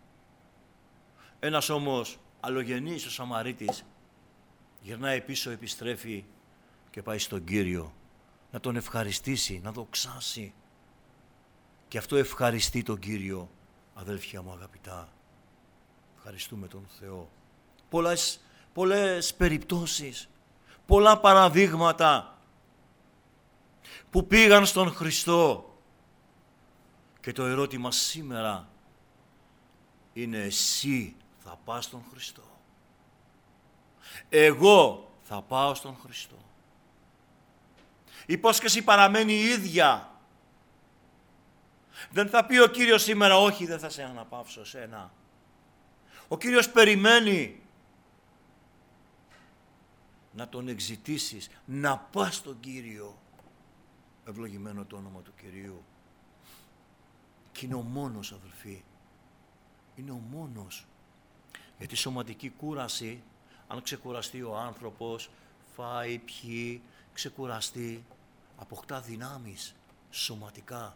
Ένας όμως αλλογενής, ο Σαμαρίτης, γυρνάει πίσω, επιστρέφει και πάει στον Κύριο να τον ευχαριστήσει, να δοξάσει. Και αυτό ευχαριστεί τον Κύριο, αδέλφια μου αγαπητά. Ευχαριστούμε τον Θεό. Πολλές, πολλές περιπτώσεις, πολλά παραδείγματα που πήγαν στον Χριστό. Και το ερώτημα σήμερα είναι εσύ θα πας στον Χριστό. Εγώ θα πάω στον Χριστό. Η υπόσχεση παραμένει η ίδια. Δεν θα πει ο Κύριος σήμερα όχι, δεν θα σε αναπαύσω σένα. Ο Κύριος περιμένει να τον εξητήσεις, να πας στον Κύριο. Ευλογημένο το όνομα του Κυρίου. Και είναι ο μόνος, αδελφοί. Είναι ο μόνος. Γιατί η σωματική κούραση, αν ξεκουραστεί ο άνθρωπος, φάει, πιει, ξεκουραστεί, αποκτά δυνάμεις σωματικά.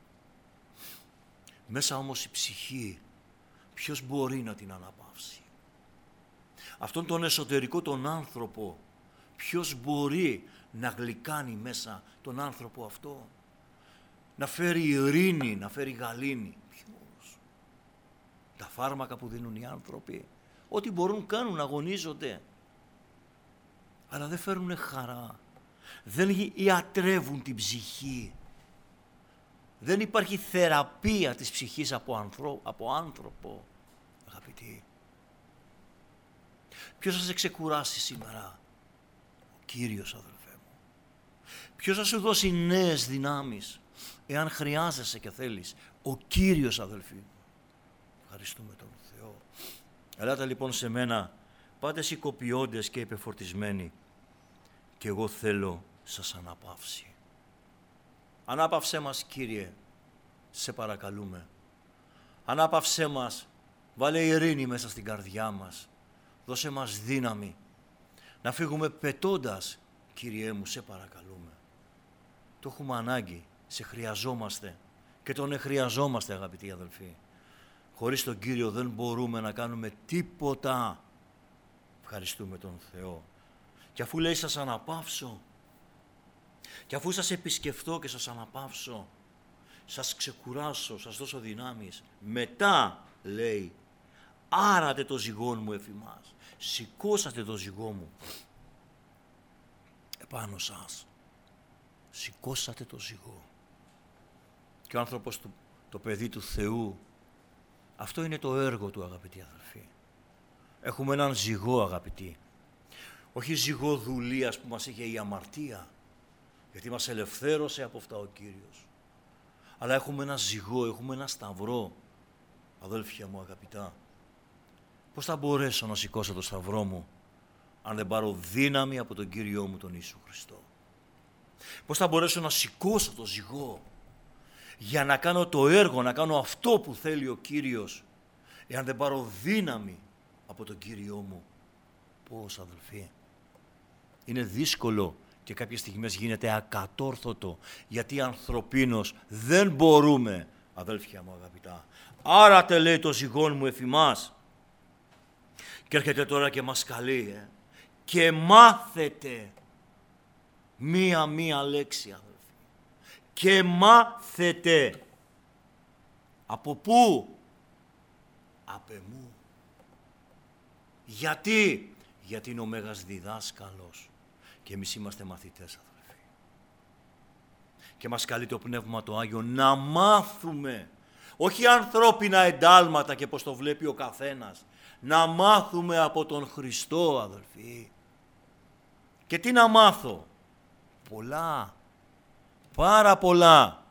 Μέσα όμως η ψυχή, ποιος μπορεί να την αναπαύσει? Αυτόν τον εσωτερικό τον άνθρωπο, ποιος μπορεί να γλυκάνει μέσα τον άνθρωπο αυτό? Να φέρει ειρήνη, να φέρει γαλήνη? Ποιος? Τα φάρμακα που δίνουν οι άνθρωποι, ό,τι μπορούν κάνουν, αγωνίζονται. Αλλά δεν φέρουν χαρά. Δεν ιατρεύουν την ψυχή. Δεν υπάρχει θεραπεία της ψυχής από, ανθρω... από άνθρωπο, αγαπητοί. Ποιος θα σε ξεκουράσει σήμερα? Ο Κύριος, αδελφέ μου. Ποιος θα σου δώσει νέες δυνάμεις, εάν χρειάζεσαι και θέλεις? Ο Κύριος, αδελφοί μου. Ευχαριστούμε τον Θεό. Ελάτε λοιπόν σε μένα, πάτε σηκωπιώντες και υπεφορτισμένοι, και εγώ θέλω σας αναπαύσει. Ανάπαυσέ μας, Κύριε, σε παρακαλούμε. Ανάπαυσέ μας, βάλε ειρήνη μέσα στην καρδιά μας. Δώσε μας δύναμη να φύγουμε πετώντας, Κύριέ μου, σε παρακαλούμε. Το έχουμε ανάγκη, σε χρειαζόμαστε και τον χρειαζόμαστε, αγαπητοί αδελφοί. Χωρίς τον Κύριο δεν μπορούμε να κάνουμε τίποτα. Ευχαριστούμε τον Θεό. Και αφού λέει σας αναπαύσω, και αφού σας επισκεφτώ και σας αναπαύσω, σας ξεκουράσω, σας δώσω δυνάμεις, μετά, λέει, άρατε το ζυγόν μου εφ' ημάς. Σηκώσατε το ζυγό μου. επάνω σας. Σηκώσατε το ζυγό. Και ο άνθρωπος, του, το παιδί του Θεού, αυτό είναι το έργο του, αγαπητοί αδελφοί. Έχουμε έναν ζυγό, αγαπητοί. Όχι ζυγό δουλείας που μας είχε η αμαρτία, γιατί μας ελευθέρωσε από αυτά ο Κύριος. Αλλά έχουμε ένα ζυγό, έχουμε ένα σταυρό. Αδέλφια μου αγαπητά, πώς θα μπορέσω να σηκώσω το σταυρό μου αν δεν πάρω δύναμη από τον Κύριό μου τον Ιησού Χριστό? Πώς θα μπορέσω να σηκώσω το ζυγό για να κάνω το έργο, να κάνω αυτό που θέλει ο Κύριος, εάν δεν πάρω δύναμη από τον Κύριό μου? Πώς, αδελφοί? Είναι δύσκολο και κάποιες στιγμές γίνεται ακατόρθωτο, γιατί ανθρωπίνως δεν μπορούμε, αδέλφια μου αγαπητά. Άρατε, λέει, το ζυγόν μου εφημάς. Και έρχεται τώρα και μας καλεί, ε, και μάθετε μία-μία λέξη, αδελφοί. Και μάθετε. Από πού? Απ' εμού. Γιατί? Γιατί είναι ο Μέγας Διδάσκαλος και εμείς είμαστε μαθητές, αδελφοί. Και μας καλεί το Πνεύμα το Άγιο να μάθουμε, όχι ανθρώπινα εντάλματα και πως το βλέπει ο καθένας, να μάθουμε από τον Χριστό, αδελφοί. Και τι να μάθω? Πολλά, πάρα πολλά.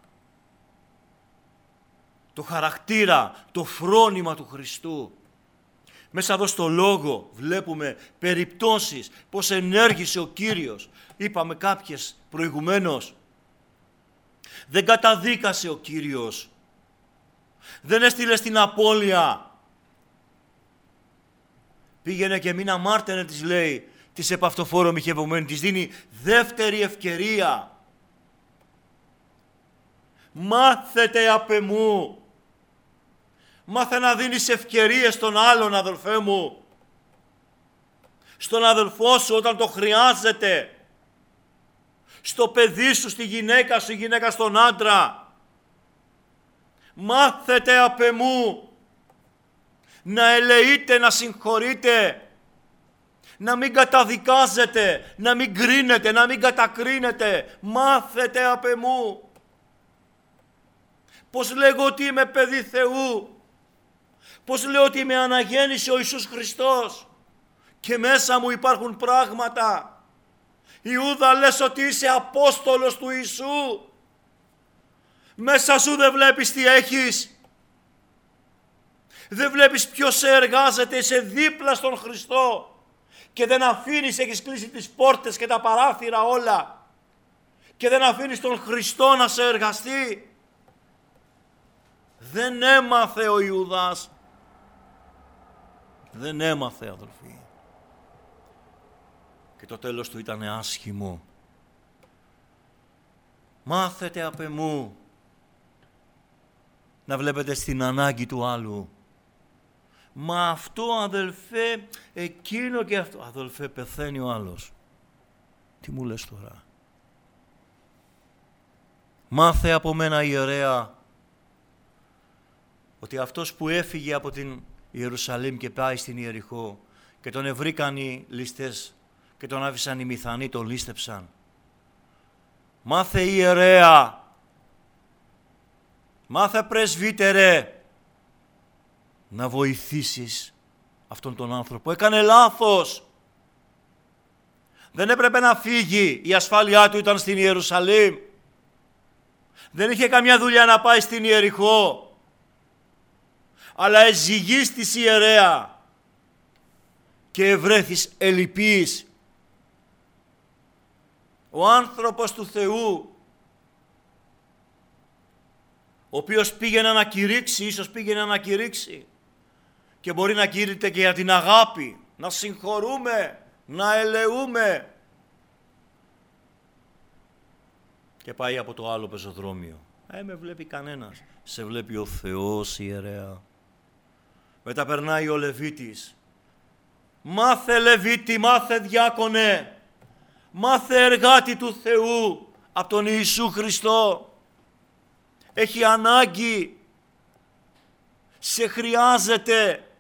Το χαρακτήρα, το φρόνημα του Χριστού. Μέσα εδώ στο Λόγο βλέπουμε περιπτώσεις πως ενέργησε ο Κύριος. Είπαμε κάποιες προηγουμένως. Δεν καταδίκασε ο Κύριος. Δεν έστειλε στην απώλεια. Πήγαινε και μην αμάρτενε, της λέει, της επαυτοφόρο μοιχευωμένη. Της δίνει δεύτερη ευκαιρία. Μάθετε απ' εμού. Μάθε να δίνεις ευκαιρίες στον άλλον, αδελφέ μου. Στον αδελφό σου όταν το χρειάζεται. Στο παιδί σου, στη γυναίκα σου, η γυναίκα στον άντρα. Μάθετε απ' εμού. Να ελεείτε, να συγχωρείτε. Να μην καταδικάζετε, να μην κρίνετε, να μην κατακρίνετε. Μάθετε απ' εμού. Πώς λέγω ότι είμαι παιδί Θεού? Πώς λέω ότι με αναγέννησε ο Ιησούς Χριστός και μέσα μου υπάρχουν πράγματα? Ιούδα, λες ότι είσαι απόστολος του Ιησού? Μέσα σου δεν βλέπεις τι έχεις? Δεν βλέπεις ποιος σε εργάζεται? Είσαι δίπλα στον Χριστό και δεν αφήνεις, έχεις κλείσει τις πόρτες και τα παράθυρα όλα και δεν αφήνεις τον Χριστό να σε εργαστεί. Δεν έμαθε ο Ιούδας. Δεν έμαθε, αδελφοί. Και το τέλος του ήταν άσχημο. Μάθετε απ' εμού να βλέπετε στην ανάγκη του άλλου. Μα αυτό, αδελφέ, εκείνο και αυτό. Αδελφέ, πεθαίνει ο άλλος. Τι μου λες τώρα? Μάθε από μένα, ιερέα, ότι αυτός που έφυγε από την Ιερουσαλήμ και πάει στην Ιεριχώ και τον ευρήκαν οι ληστές και τον άφησαν οι μηθανοί, τον λήστεψαν. Μάθε, ιερέα, μάθε, πρεσβύτερε, να βοηθήσεις αυτόν τον άνθρωπο. Έκανε λάθος. Δεν έπρεπε να φύγει. Η ασφάλειά του ήταν στην Ιερουσαλήμ. Δεν είχε καμιά δουλειά να πάει στην Ιεριχώ. Αλλά εζυγίστης, ιερέα, και ευρέθης ελλειπής. Ο άνθρωπος του Θεού, ο οποίος πήγαινε να κηρύξει, ίσως πήγαινε να κηρύξει και μπορεί να κήρυται και για την αγάπη, να συγχωρούμε, να ελεούμε, και πάει από το άλλο πεζοδρόμιο. Ε, με βλέπει κανένας. Σε βλέπει ο Θεός, ιερέα. Μετά περνάει ο Λεβίτης. Μάθε, Λεβίτη, μάθε, διάκονε, μάθε, εργάτη του Θεού, από τον Ιησού Χριστό. Έχει ανάγκη. Σε χρειάζεται.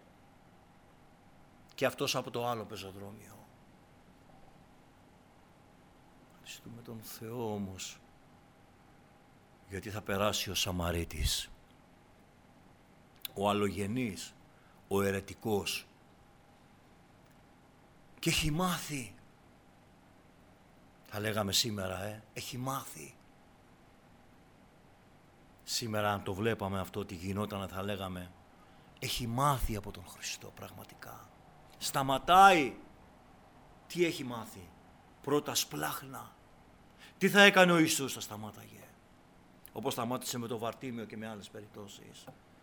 Και αυτός από το άλλο πεζοδρόμιο. Ευχαριστούμε τον Θεό όμως, γιατί θα περάσει ο Σαμαρίτης, ο αλλογενής, ο αιρετικός, και έχει μάθει, θα λέγαμε σήμερα, ε, έχει μάθει. Σήμερα αν το βλέπαμε αυτό τι γινόταν, θα λέγαμε, έχει μάθει από τον Χριστό πραγματικά. Σταματάει. Τι έχει μάθει? Πρώτα σπλάχνα. Τι θα έκανε ο Ιησούς? Θα σταμάταγε. Όπως σταμάτησε με το Βαρτίμιο και με άλλες περιπτώσεις.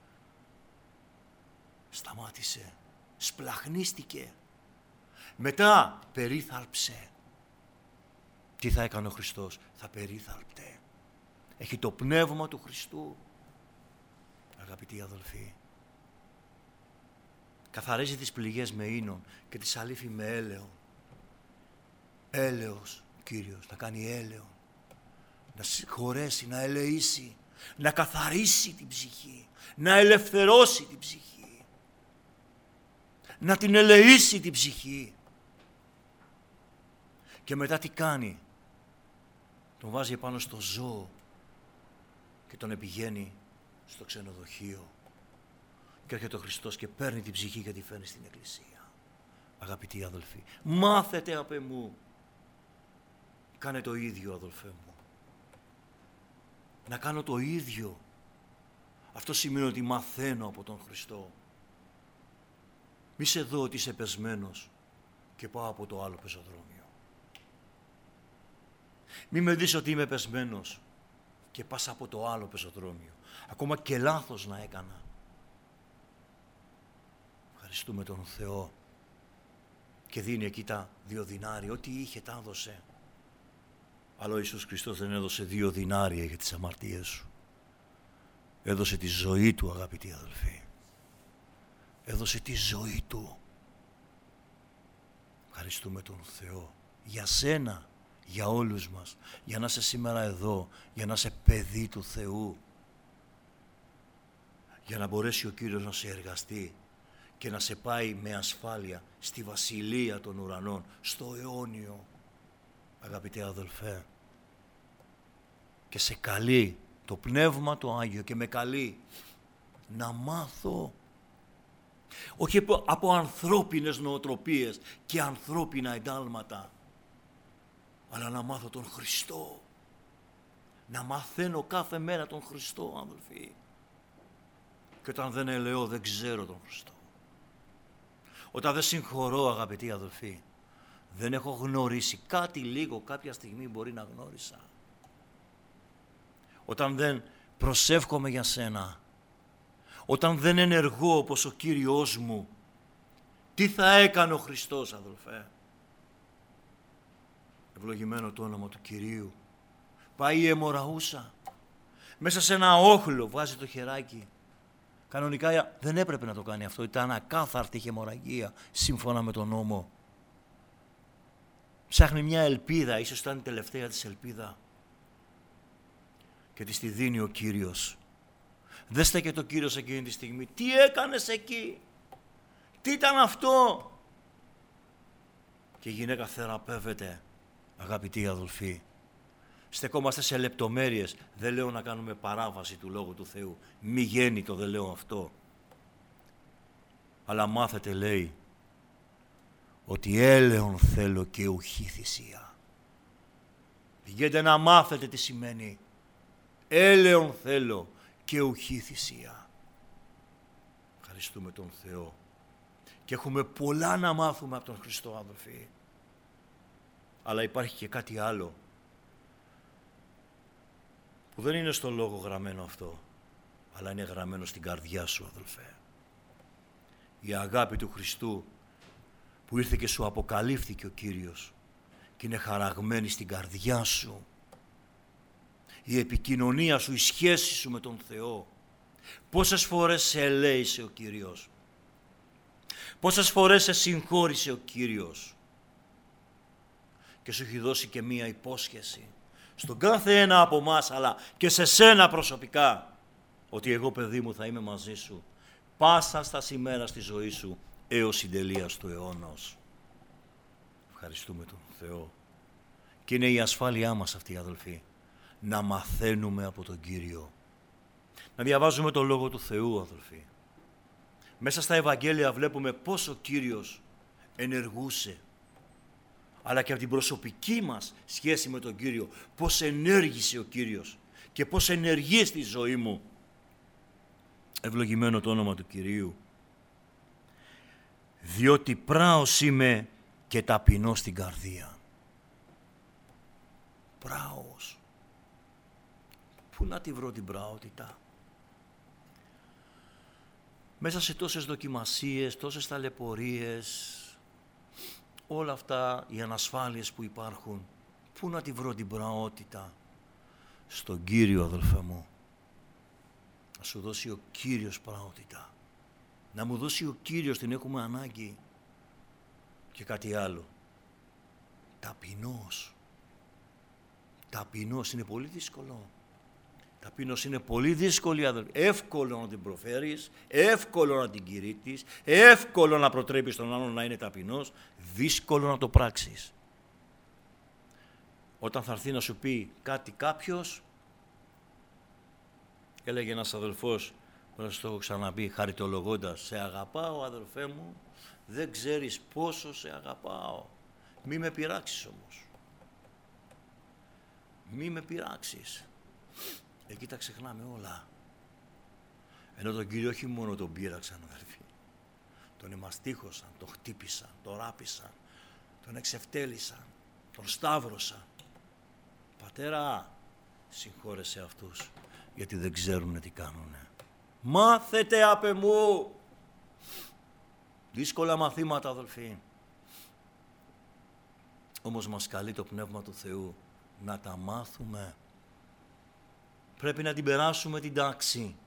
Σταμάτησε. Σπλαχνίστηκε. Μετά περίθαλψε. Τι θα έκανε ο Χριστός? Θα περίθαλπτε. Έχει το πνεύμα του Χριστού. Αγαπητοί αδελφοί, καθαρίζει τις πληγές με ίνων και τις αλήφει με έλεον. Έλεος, Κύριος, να κάνει έλεον, να συγχωρέσει, να ελεήσει, να καθαρίσει την ψυχή, να ελευθερώσει την ψυχή, να την ελεήσει την ψυχή. Και μετά τι κάνει? Τον βάζει επάνω στο ζώο και τον επηγαίνει στο ξενοδοχείο. Και έρχεται ο Χριστός και παίρνει την ψυχή και τη φέρνει στην Εκκλησία. Αγαπητοί αδελφοί, μάθετε απ' εμού. Κάνε το ίδιο, αδελφέ μου. Να κάνω το ίδιο. Αυτό σημαίνει ότι μαθαίνω από τον Χριστό. Μη σε δω ότι είσαι πεσμένος και πάω από το άλλο πεζοδρόμιο. Μη με δεις ότι είμαι πεσμένος και πας από το άλλο πεζοδρόμιο. Ακόμα και λάθος να έκανα. Ευχαριστούμε τον Θεό και δίνει εκεί τα δύο δινάρια. Ό,τι είχε τα έδωσε. Αλλά ο Ιησούς Χριστός δεν έδωσε δύο δινάρια για τις αμαρτίες σου. Έδωσε τη ζωή του, αγαπητοί αδελφοί. Έδωσε τη ζωή του. Ευχαριστούμε τον Θεό για σένα, για όλους μας, για να είσαι σήμερα εδώ, για να είσαι παιδί του Θεού, για να μπορέσει ο Κύριος να σε εργαστεί και να σε πάει με ασφάλεια στη βασιλεία των ουρανών, στο αιώνιο, αγαπητέ αδελφέ. Και σε καλεί το Πνεύμα το Άγιο και με καλεί να μάθω, όχι από, από ανθρώπινες νοοτροπίες και ανθρώπινα εντάλματα, αλλά να μάθω τον Χριστό. Να μαθαίνω κάθε μέρα τον Χριστό, αδελφοί. Και όταν δεν ελεώ, δεν ξέρω τον Χριστό. Όταν δεν συγχωρώ, αγαπητοί αδελφοί, δεν έχω γνωρίσει κάτι λίγο, κάποια στιγμή μπορεί να γνώρισα. Όταν δεν προσεύχομαι για σένα, όταν δεν ενεργώ όπως ο Κύριος μου, τι θα έκανε ο Χριστός, αδελφέ? Ευλογημένο το όνομα του Κυρίου. Πάει η αιμορραούσα, μέσα σε ένα όχλο βάζει το χεράκι. Κανονικά δεν έπρεπε να το κάνει αυτό, ήταν ακάθαρτη αιμορραγία σύμφωνα με τον νόμο. Ψάχνει μια ελπίδα, ίσως ήταν η τελευταία της ελπίδα, και της τη δίνει ο Κύριος. Δεν στέκεται ο Κύριος εκείνη τη στιγμή. Τι έκανες εκεί? Τι ήταν αυτό? Και η γυναίκα θεραπεύεται, αγαπητοί αδελφοί. Στεκόμαστε σε λεπτομέρειες. Δεν λέω να κάνουμε παράβαση του Λόγου του Θεού. Μη γέννητο δεν λέω αυτό. Αλλά μάθετε, λέει, ότι έλεον θέλω και ουχή θυσία. Πηγαίνετε να μάθετε τι σημαίνει. Έλεον θέλω και ουχή θυσία. Ευχαριστούμε τον Θεό. Και έχουμε πολλά να μάθουμε από τον Χριστό, αδελφοί. Αλλά υπάρχει και κάτι άλλο που δεν είναι στο λόγο γραμμένο αυτό, αλλά είναι γραμμένο στην καρδιά σου, αδελφέ. Η αγάπη του Χριστού που ήρθε και σου αποκαλύφθηκε ο Κύριος και είναι χαραγμένη στην καρδιά σου. Η επικοινωνία σου, η σχέση σου με τον Θεό. Πόσες φορές σε ελέησε ο Κύριος. Πόσες φορές σε συγχώρησε ο Κύριος. Και σου έχει δώσει και μία υπόσχεση στον κάθε ένα από εμάς, αλλά και σε σένα προσωπικά, ότι εγώ, παιδί μου, θα είμαι μαζί σου πάσα στα ημέρα στη ζωή σου έως συντελείας του αιώνος. Ευχαριστούμε τον Θεό Και είναι η ασφάλειά μας αυτή, αδελφοί. Να μαθαίνουμε από τον Κύριο. Να διαβάζουμε το Λόγο του Θεού, αδελφοί. Μέσα στα Ευαγγέλια βλέπουμε πώς ο Κύριος ενεργούσε. Αλλά και από την προσωπική μας σχέση με τον Κύριο. Πώς ενέργησε ο Κύριος. Και πώς ενεργεί στη ζωή μου. Ευλογημένο το όνομα του Κυρίου. Διότι πράος είμαι και ταπεινός στην καρδία. Πράος. Πού να τη βρω την πραότητα? Μέσα σε τόσες δοκιμασίες, τόσες ταλαιπωρίες, όλα αυτά οι ανασφάλειες που υπάρχουν, πού να τη βρω την πραότητα? Στον Κύριο, αδελφέ μου. Να σου δώσει ο Κύριος πραότητα. Να μου δώσει ο Κύριος, την έχουμε ανάγκη. Και κάτι άλλο. Ταπεινός. Ταπεινός είναι πολύ δύσκολο. Ταπεινός είναι πολύ δύσκολη, αδελφέ. Εύκολο να την προφέρεις, εύκολο να την κηρύττεις, εύκολο να προτρέπεις τον άλλον να είναι ταπεινός, δύσκολο να το πράξεις. Όταν θα έρθει να σου πει κάτι κάποιος, έλεγε ένας αδελφός, να σου το έχω ξαναπεί, χαριτολογώντας, σε αγαπάω αδελφέ μου, δεν ξέρεις πόσο σε αγαπάω. Μη με πειράξεις όμως. Μη με πειράξεις. Εκεί τα ξεχνάμε όλα. Ενώ τον Κύριο όχι μόνο τον πείραξαν, αδελφοί. Τον εμαστίχωσαν, τον χτύπησαν, τον ράπησαν, τον εξευτέλισαν, τον σταύρωσαν. Πατέρα, συγχώρεσέ αυτούς, γιατί δεν ξέρουν τι κάνουνε. Μάθετε απ' εμού. Δύσκολα μαθήματα, αδελφοί. Όμως μας καλεί το Πνεύμα του Θεού να τα μάθουμε. Πρέπει να την περάσουμε την τάξη.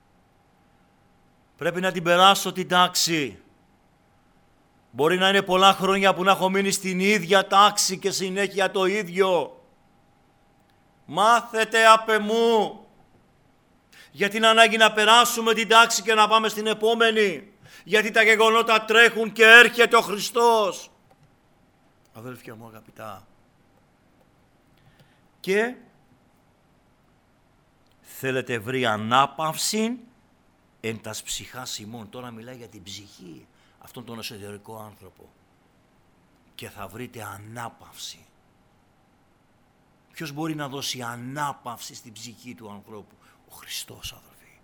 Πρέπει να την περάσω την τάξη. Μπορεί να είναι πολλά χρόνια που να έχω μείνει στην ίδια τάξη και συνέχεια το ίδιο. Μάθετε απ' εμού. Για την ανάγκη να περάσουμε την τάξη και να πάμε στην επόμενη. Γιατί τα γεγονότα τρέχουν και έρχεται ο Χριστός. Αδέλφια μου αγαπητά. Και θέλετε βρει ανάπαυση εν τας ψυχάς ημών. Τώρα μιλάει για την ψυχή, αυτόν τον εσωτερικό άνθρωπο. Και θα βρείτε ανάπαυση. Ποιος μπορεί να δώσει ανάπαυση στην ψυχή του ανθρώπου? Ο Χριστός, αδελφοί.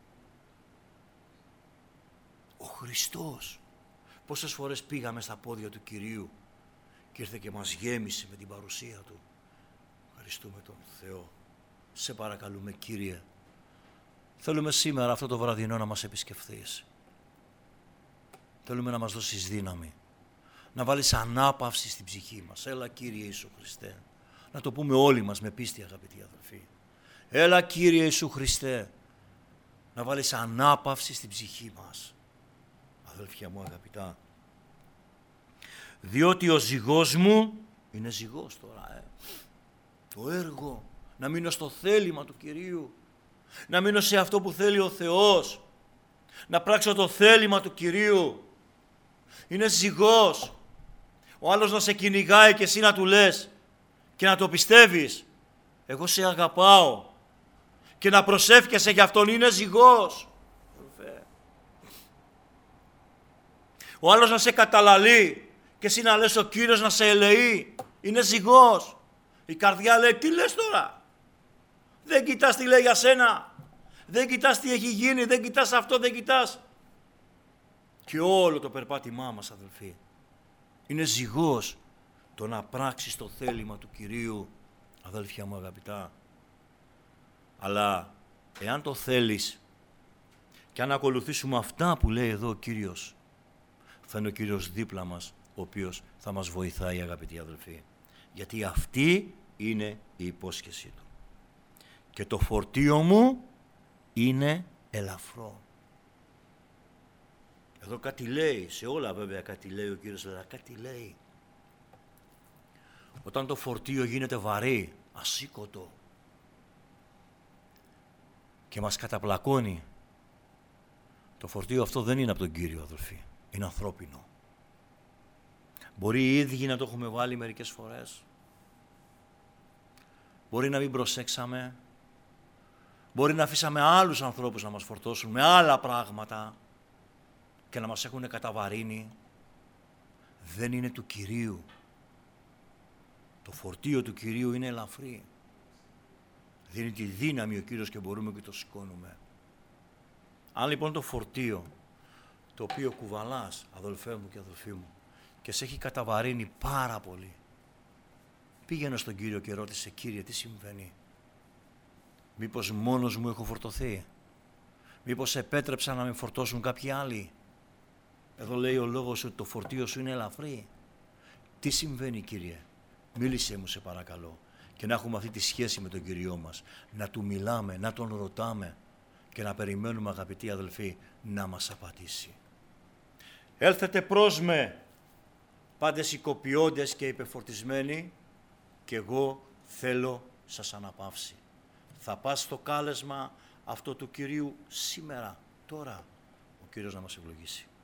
Ο Χριστός. Πόσες φορές πήγαμε στα πόδια του Κυρίου και ήρθε και μας γέμισε με την παρουσία Του. Ευχαριστούμε τον Θεό. Σε παρακαλούμε, Κύριε. Θέλουμε σήμερα αυτό το βραδινό να μας επισκεφθείς. Θέλουμε να μας δώσεις δύναμη. Να βάλεις ανάπαυση στην ψυχή μας. Έλα, Κύριε Ιησού Χριστέ. Να το πούμε όλοι μας με πίστη, αγαπητοί αδελφοί. Έλα, Κύριε Ιησού Χριστέ. Να βάλεις ανάπαυση στην ψυχή μας. Αδελφιά μου αγαπητά. Διότι ο ζυγός μου είναι ζυγός τώρα, ε. Το έργο. Να μείνω στο θέλημα του Κυρίου. Να μείνω σε αυτό που θέλει ο Θεός. Να πράξω το θέλημα του Κυρίου. Είναι ζυγός. Ο άλλος να σε κυνηγάει και εσύ να του λες και να το πιστεύεις. Εγώ σε αγαπάω. Και να προσεύχεσαι για αυτόν, είναι ζυγός. Ο άλλος να σε καταλαλεί και εσύ να λες ο Κύριος να σε ελεεί. Είναι ζυγός. Η καρδιά λέει, τι λες τώρα? Δεν κοιτάς τι λέει για σένα. Δεν κοιτάς τι έχει γίνει. Δεν κοιτάς αυτό, δεν κοιτάς. Και όλο το περπάτημά μας, αδελφοί, είναι ζυγός το να πράξεις το θέλημα του Κυρίου, αδέλφια μου αγαπητά. Αλλά εάν το θέλεις και αν ακολουθήσουμε αυτά που λέει εδώ ο Κύριος, θα είναι ο Κύριος δίπλα μας, ο οποίος θα μας βοηθάει, αγαπητοί αδελφοί. Γιατί αυτή είναι η υπόσχεσή Του. Και το φορτίο μου είναι ελαφρό. Εδώ κάτι λέει, σε όλα βέβαια κάτι λέει ο Κύριος, αλλά κάτι λέει. Όταν το φορτίο γίνεται βαρύ, ασήκωτο και μας καταπλακώνει, το φορτίο αυτό δεν είναι από τον Κύριο, αδελφοί. Είναι ανθρώπινο. Μπορεί οι ίδιοι να το έχουμε βάλει μερικές φορές. Μπορεί να μην προσέξαμε. Μπορεί να αφήσαμε άλλους ανθρώπους να μας φορτώσουν με άλλα πράγματα και να μας έχουν καταβαρύνει. Δεν είναι του Κυρίου. Το φορτίο του Κυρίου είναι ελαφρύ. Δίνει τη δύναμη ο Κύριος και μπορούμε και το σηκώνουμε. Αν λοιπόν το φορτίο, το οποίο κουβαλάς, αδελφέ μου και αδελφοί μου, και σε έχει καταβαρύνει πάρα πολύ, πήγαινε στον Κύριο και ρώτησε, Κύριε, τι συμβαίνει? Μήπως μόνος μου έχω φορτωθεί? Μήπως επέτρεψα να με φορτώσουν κάποιοι άλλοι? Εδώ λέει ο λόγος ότι το φορτίο σου είναι ελαφρύ. Τι συμβαίνει, Κύριε? Μίλησέ μου, σε παρακαλώ. Και να έχουμε αυτή τη σχέση με τον Κυριό μας. Να του μιλάμε, να τον ρωτάμε και να περιμένουμε, αγαπητοί αδελφοί, να μας απαντήσει. Έλθετε προς με, πάντες οικοποιώντες και υπεφορτισμένοι, και εγώ θέλω σας αναπαύσει. Θα πας στο κάλεσμα αυτό του Κυρίου σήμερα, τώρα. Ο Κύριος να μας ευλογήσει.